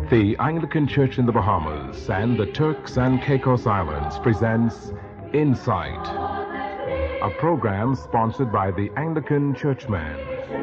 The Anglican Church in the Bahamas and the Turks and Caicos Islands presents Insight, a program sponsored by the Anglican Churchman.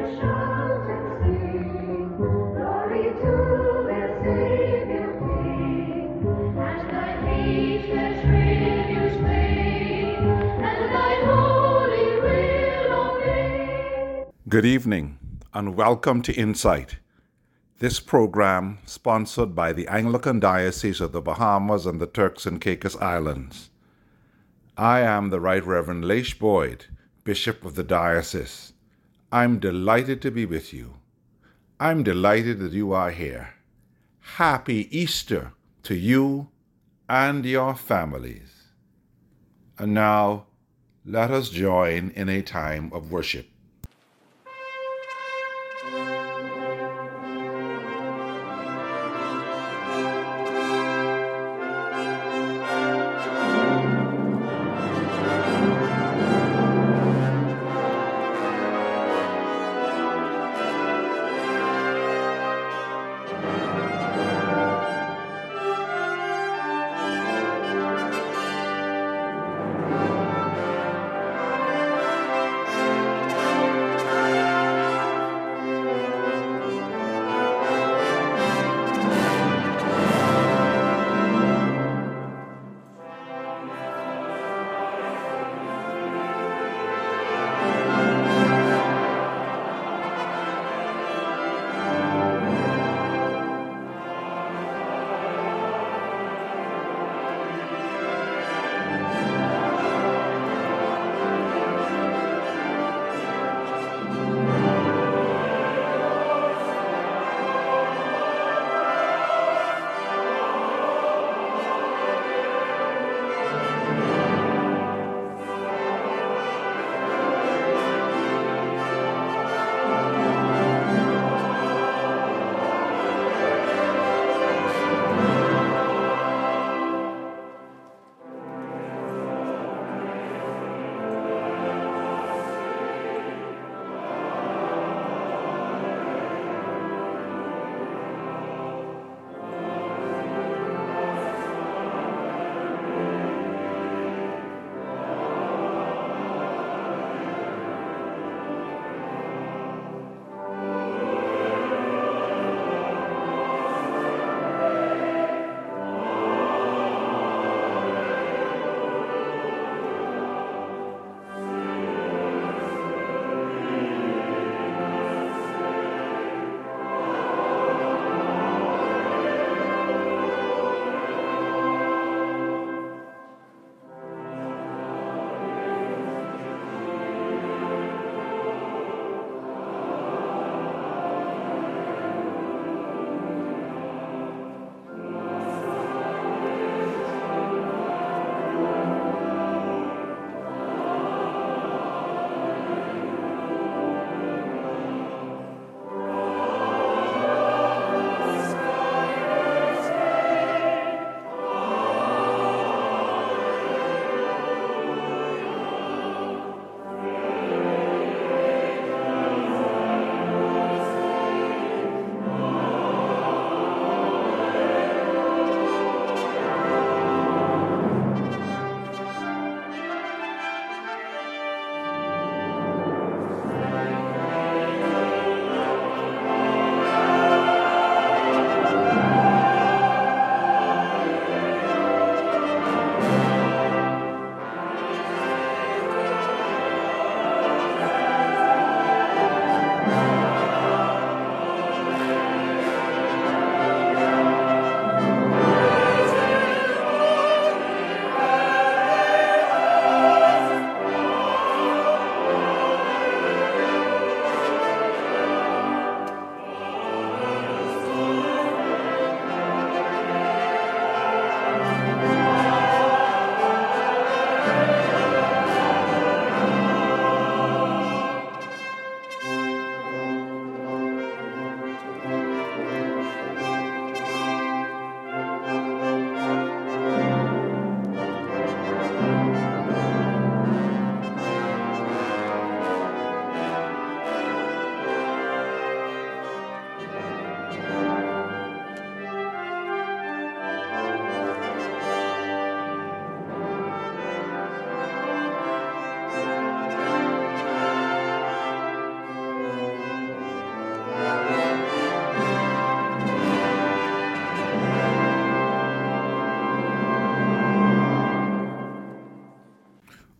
Good evening and welcome to Insight. This program sponsored by the Anglican Diocese of the Bahamas and the Turks and Caicos Islands. I am the Right Reverend Leish Boyd, Bishop of the Diocese. I'm delighted to be with you. I'm delighted that you are here. Happy Easter to you and your families. And now, let us join in a time of worship.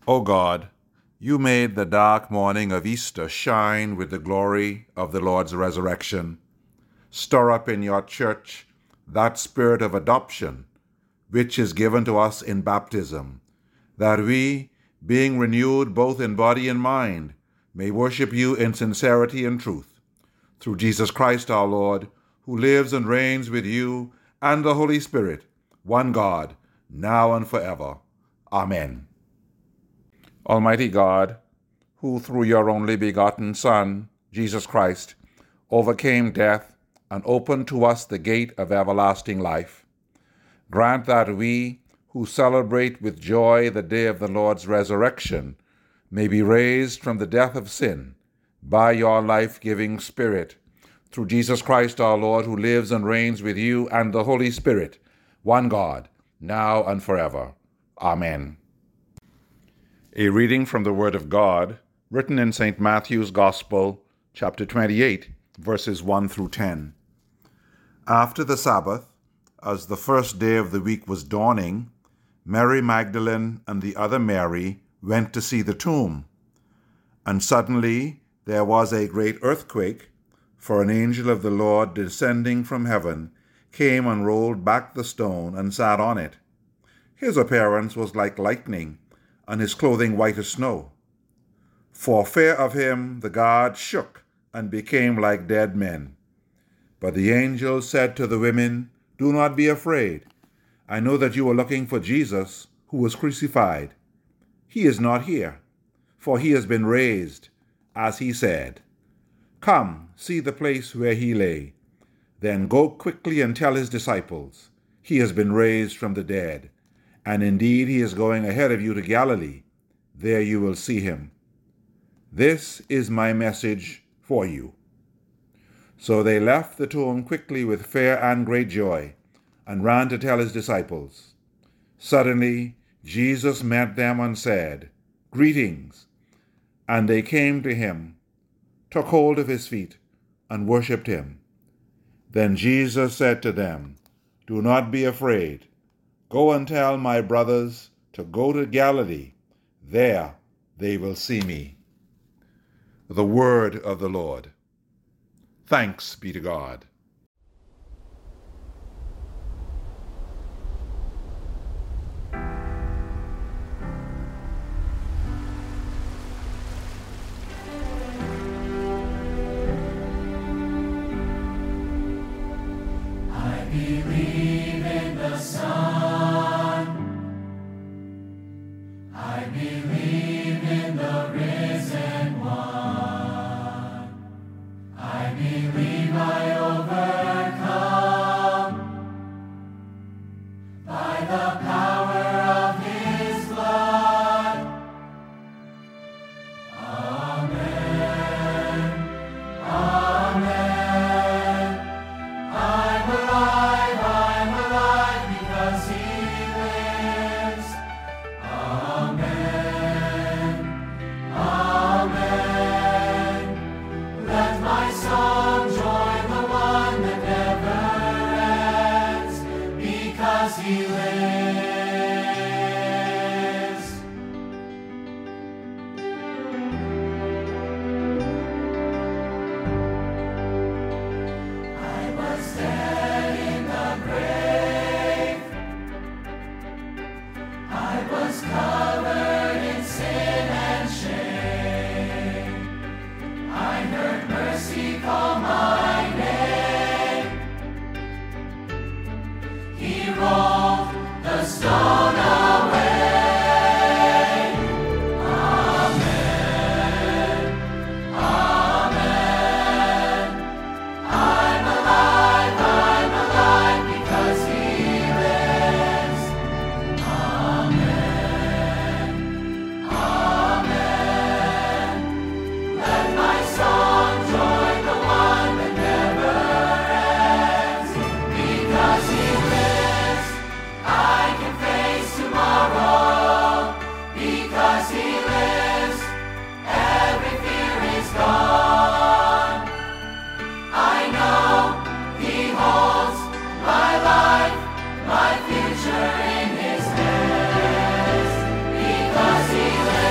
O God, you made the dark morning of Easter shine with the glory of the Lord's resurrection. Stir up in your church that spirit of adoption which is given to us in baptism, that we, being renewed both in body and mind, may worship you in sincerity and truth. Through Jesus Christ our Lord, who lives and reigns with you and the Holy Spirit, one God, now and forever. Amen. Almighty God, who through your only begotten Son, Jesus Christ, overcame death and opened to us the gate of everlasting life, grant that we, who celebrate with joy the day of the Lord's resurrection, may be raised from the death of sin by your life-giving Spirit, through Jesus Christ our Lord, who lives and reigns with you and the Holy Spirit, one God, now and forever. Amen. A reading from the Word of God, written in St. Matthew's Gospel, chapter 28, verses 1 through 10. After the Sabbath, as the first day of the week was dawning, Mary Magdalene and the other Mary went to see the tomb. And suddenly there was a great earthquake, for an angel of the Lord descending from heaven came and rolled back the stone and sat on it. His appearance was like lightning, and his clothing white as snow. For fear of him the guards shook and became like dead men. But the angel said to the women, "Do not be afraid. I know that you are looking for Jesus, who was crucified. He is not here, for he has been raised, as he said. Come, see the place where he lay. Then go quickly and tell his disciples, he has been raised from the dead. And indeed he is going ahead of you to Galilee. There you will see him. This is my message for you." So they left the tomb quickly with fear and great joy, and ran to tell his disciples. Suddenly Jesus met them and said, "Greetings." And they came to him, took hold of his feet, and worshipped him. Then Jesus said to them, "Do not be afraid. Go and tell my brothers to go to Galilee. There they will see me." The word of the Lord. Thanks be to God. I believe in the Son. I believe in the risen One. I believe I overcome by the power of his blood. Amen. Amen. I'm alive because he lives. Amen. Amen. Let my song join the one that never ends, because he lives. I was dead in the grave. I was covered in sin and shame. I heard mercy call my name. He rolled the stone away. Amen. Amen. I'm alive because he lives. Amen. Amen. Let my song join the one that never ends. Because he lives, I can face tomorrow. Because he lives, every fear is gone. I know he holds my life, my future in his hands. Because he lives.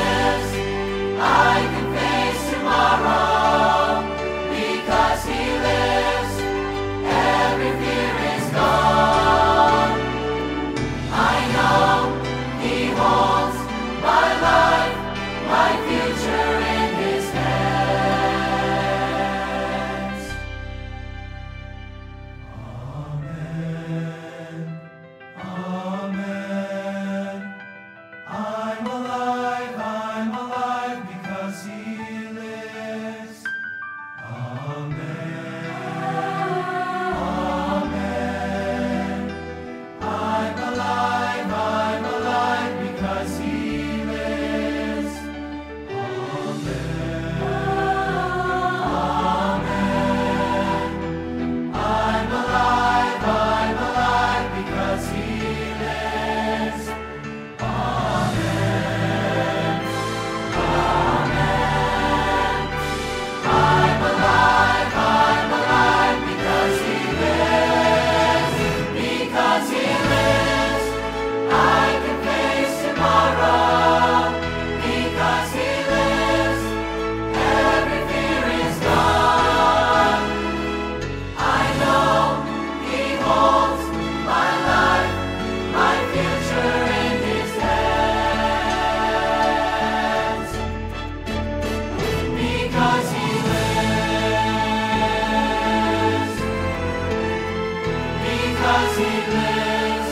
He lives.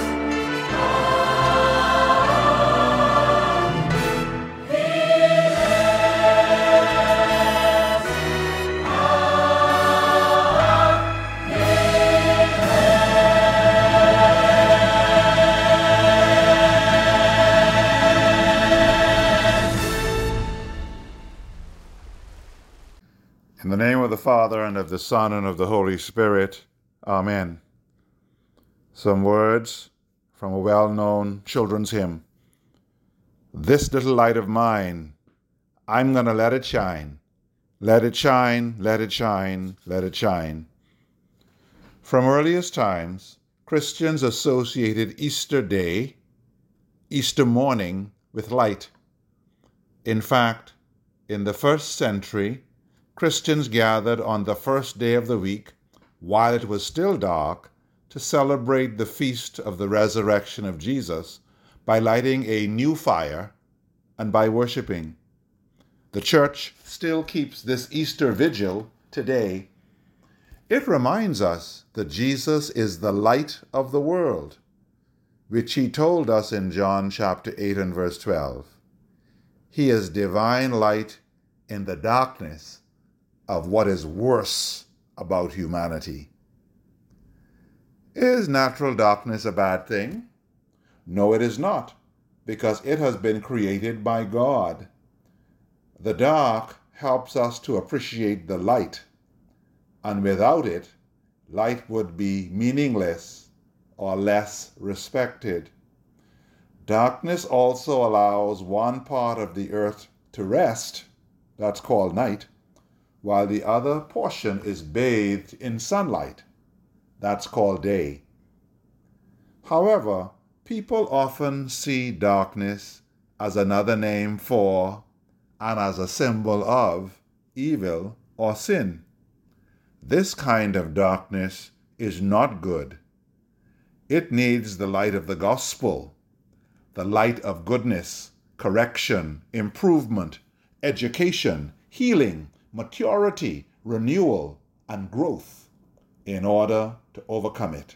In the name of the Father, and of the Son, and of the Holy Spirit. Amen. Some words from a well-known children's hymn. This little light of mine, I'm going to let it shine. Let it shine, let it shine, let it shine. From earliest times, Christians associated Easter Day, Easter morning, with light. In fact, in the first century, Christians gathered on the first day of the week, while it was still dark, to celebrate the feast of the resurrection of Jesus by lighting a new fire and by worshiping. The Church still keeps this Easter vigil today. It reminds us that Jesus is the light of the world, which he told us in John chapter 8 and verse 12. He is divine light in the darkness of what is worse about humanity. Is natural darkness a bad thing? No, it is not, because it has been created by God. The dark helps us to appreciate the light, and without it, light would be meaningless or less respected. Darkness also allows one part of the earth to rest, that's called night, while the other portion is bathed in sunlight, that's called day. However, people often see darkness as another name for and as a symbol of evil or sin. This kind of darkness is not good. It needs the light of the gospel, the light of goodness, correction, improvement, education, healing, maturity, renewal, and growth in order to overcome it.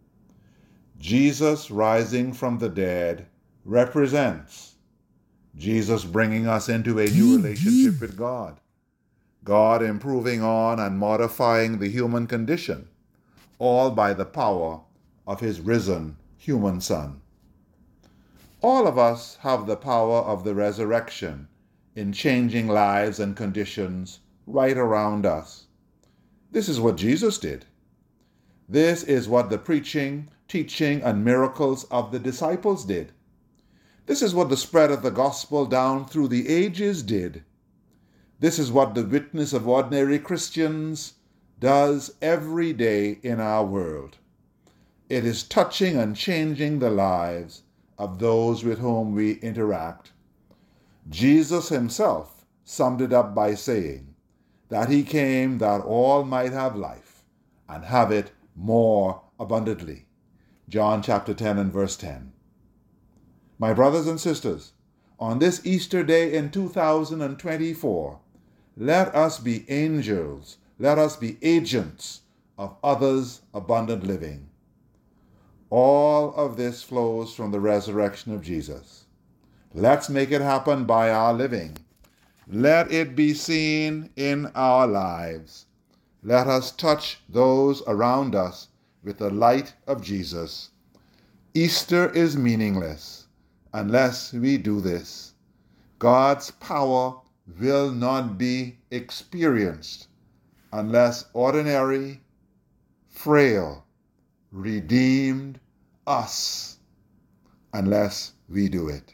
Jesus rising from the dead represents Jesus bringing us into a new relationship with God, God improving on and modifying the human condition, all by the power of his risen human Son. All of us have the power of the resurrection in changing lives and conditions right around us. This is what Jesus did. This is what the preaching, teaching, and miracles of the disciples did. This is what the spread of the gospel down through the ages did. This is what the witness of ordinary Christians does every day in our world. It is touching and changing the lives of those with whom we interact. Jesus himself summed it up by saying that he came that all might have life and have it more abundantly. John chapter 10 and verse 10. My brothers and sisters, on this Easter day in 2024, let us be angels, let us be agents of others' abundant living. All of this flows from the resurrection of Jesus. Let's make it happen by our living. Let it be seen in our lives. Let us touch those around us with the light of Jesus. Easter is meaningless unless we do this. God's power will not be experienced unless ordinary, frail, redeemed us, unless we do it.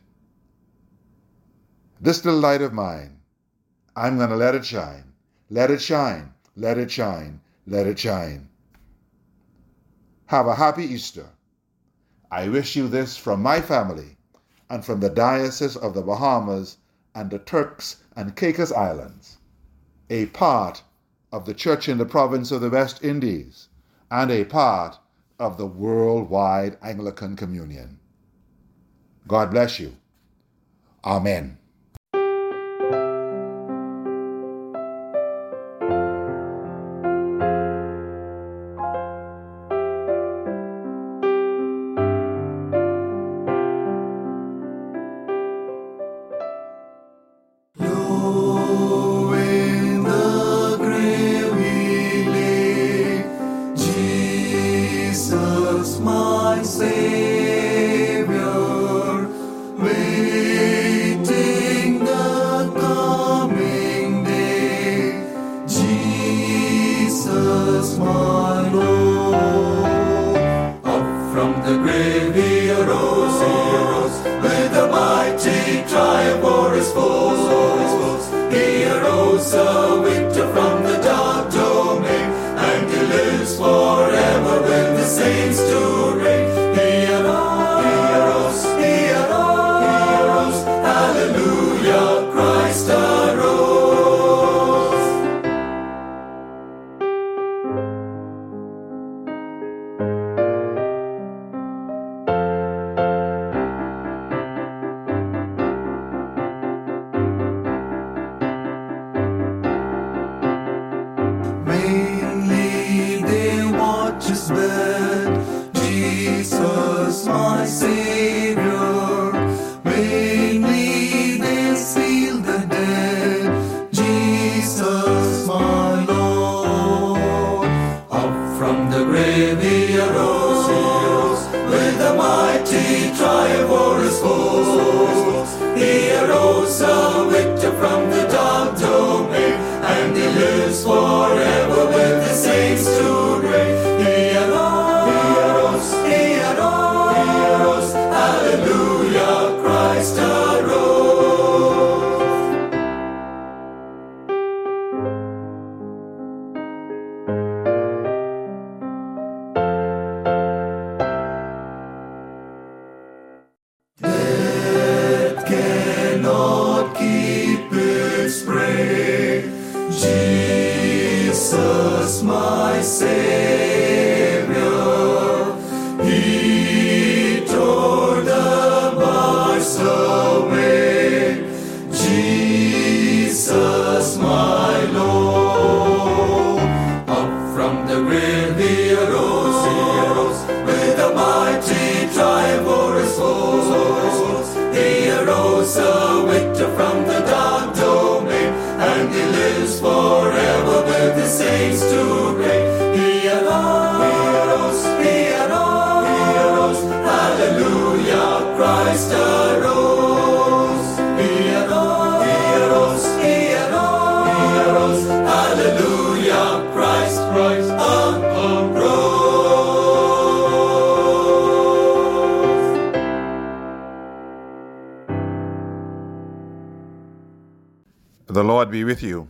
This little light of mine, I'm going to let it shine. Let it shine. Let it shine. Let it shine. Have a happy Easter. I wish you this from my family and from the Diocese of the Bahamas and the Turks and Caicos Islands, a part of the Church in the province of the West Indies, and a part of the worldwide Anglican Communion. God bless you. Amen. dead. Jesus, my Savior, vainly they seal the dead. Jesus, my Lord, up from the grave he arose, with a mighty triumph o'er his foes. He arose a victor from the dark domain, and he lives forever with the saints to reign. He arose, he arose, he arose, hallelujah, Christ arose. Death cannot keep its prey. Jesus, my Savior, he tore the bars away. Jesus, my Lord, up from the grave he arose, with a mighty triumph o'er his foes. He arose a victor from the dark domain, and he lives forever with the saints to reign. He arose, he arose, he arose, hallelujah, Christ arose. He arose, he arose, he arose, he arose, hallelujah, Christ arose. The Lord be with you.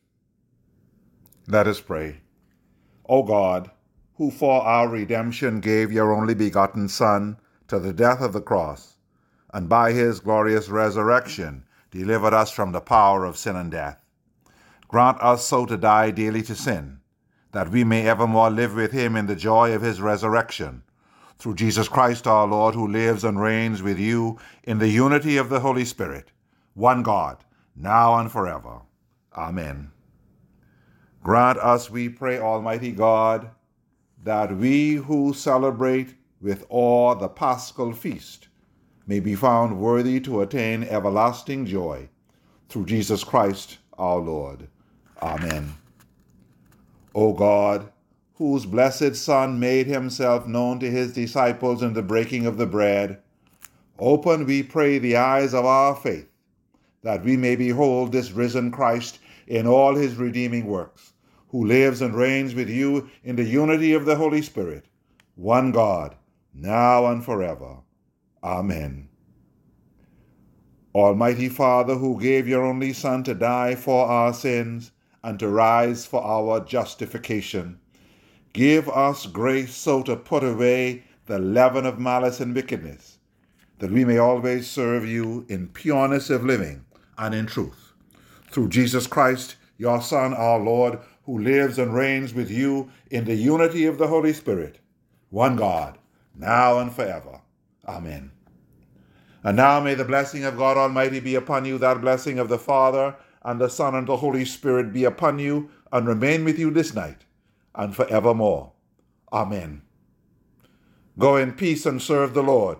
Let us pray. O God, who for our redemption gave your only begotten Son to the death of the cross, and by his glorious resurrection delivered us from the power of sin and death, grant us so to die daily to sin, that we may evermore live with him in the joy of his resurrection. Through Jesus Christ our Lord, who lives and reigns with you in the unity of the Holy Spirit, one God, now and forever. Amen. Grant us, we pray, Almighty God, that we who celebrate with awe the Paschal feast may be found worthy to attain everlasting joy, through Jesus Christ our Lord. Amen. O God, whose blessed Son made himself known to his disciples in the breaking of the bread, open, we pray, the eyes of our faith, that we may behold this risen Christ in all his redeeming works, who lives and reigns with you in the unity of the Holy Spirit, one God, now and forever. Amen. Almighty Father, who gave your only Son to die for our sins and to rise for our justification, give us grace so to put away the leaven of malice and wickedness, that we may always serve you in pureness of living and in truth. Through Jesus Christ, your Son, our Lord, who lives and reigns with you in the unity of the Holy Spirit, one God, now and forever. Amen. And now may the blessing of God Almighty be upon you, that blessing of the Father, and the Son, and the Holy Spirit be upon you, and remain with you this night, and forevermore. Amen. Go in peace and serve the Lord.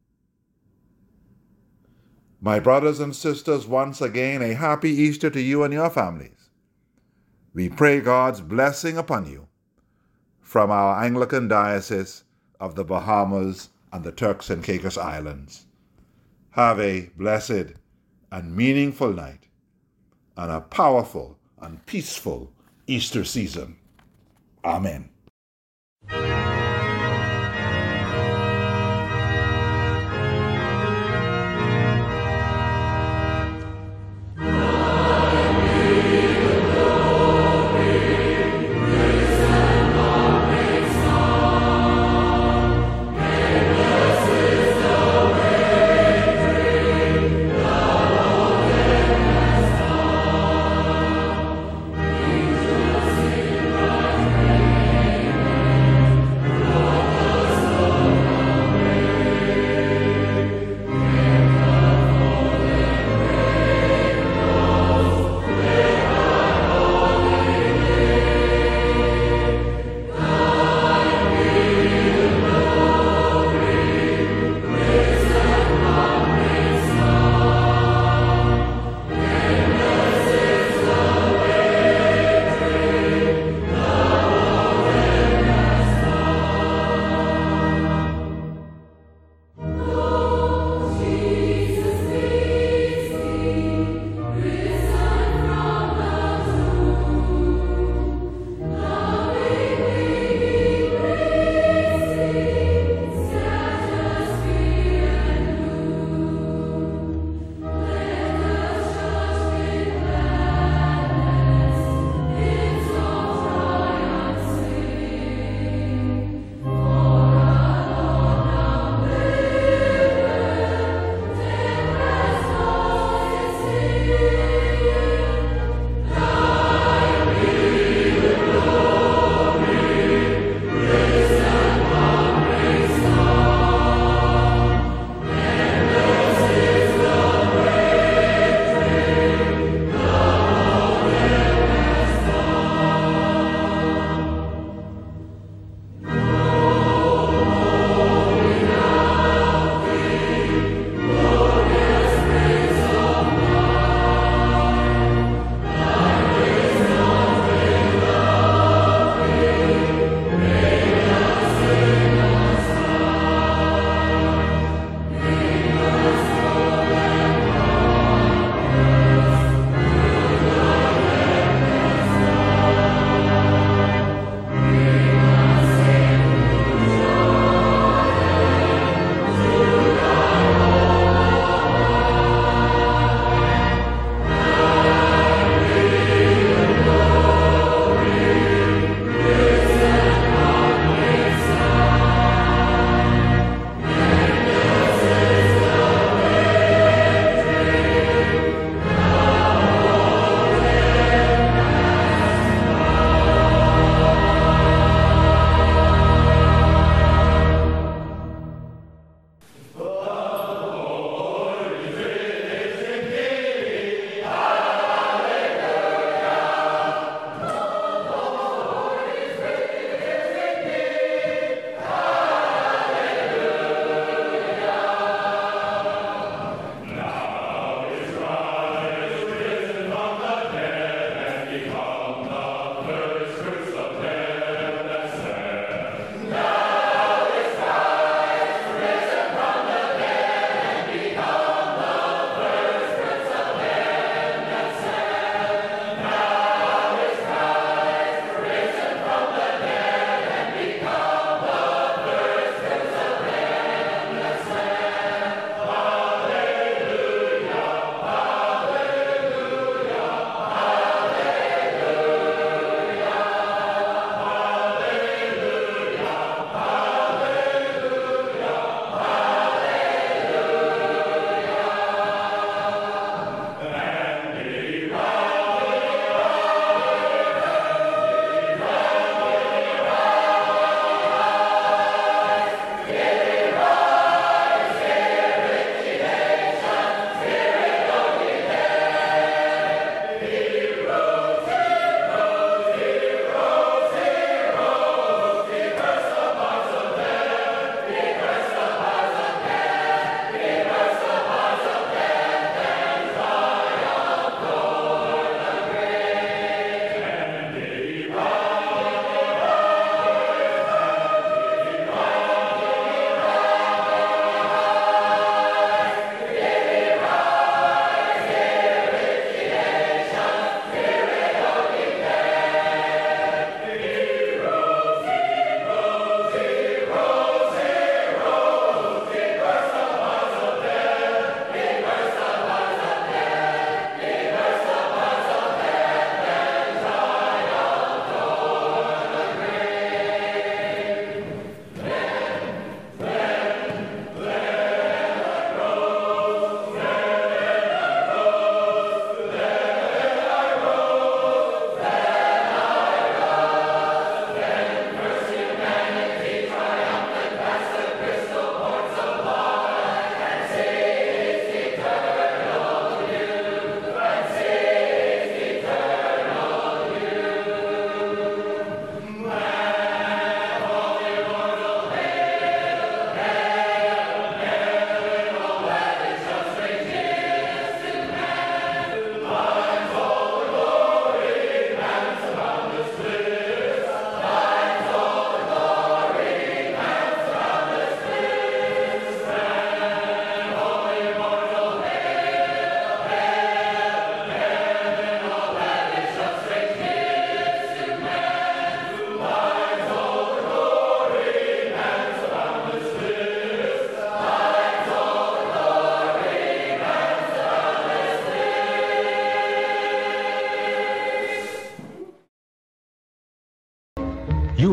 My brothers and sisters, once again, a happy Easter to you and your families. We pray God's blessing upon you from our Anglican Diocese of the Bahamas and the Turks and Caicos Islands. Have a blessed and meaningful night and a powerful and peaceful Easter season. Amen.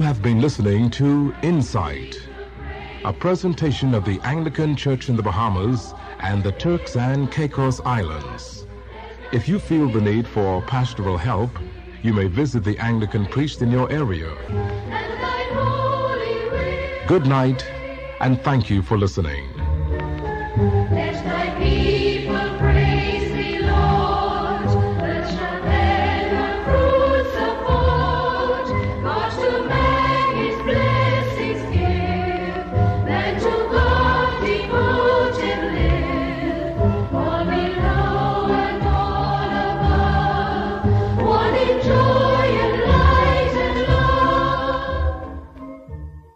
have been listening to Insight, a presentation of the Anglican Church in the Bahamas and the Turks and Caicos Islands. If you feel the need for pastoral help, you may visit the Anglican priest in your area. Good night, and thank you for listening.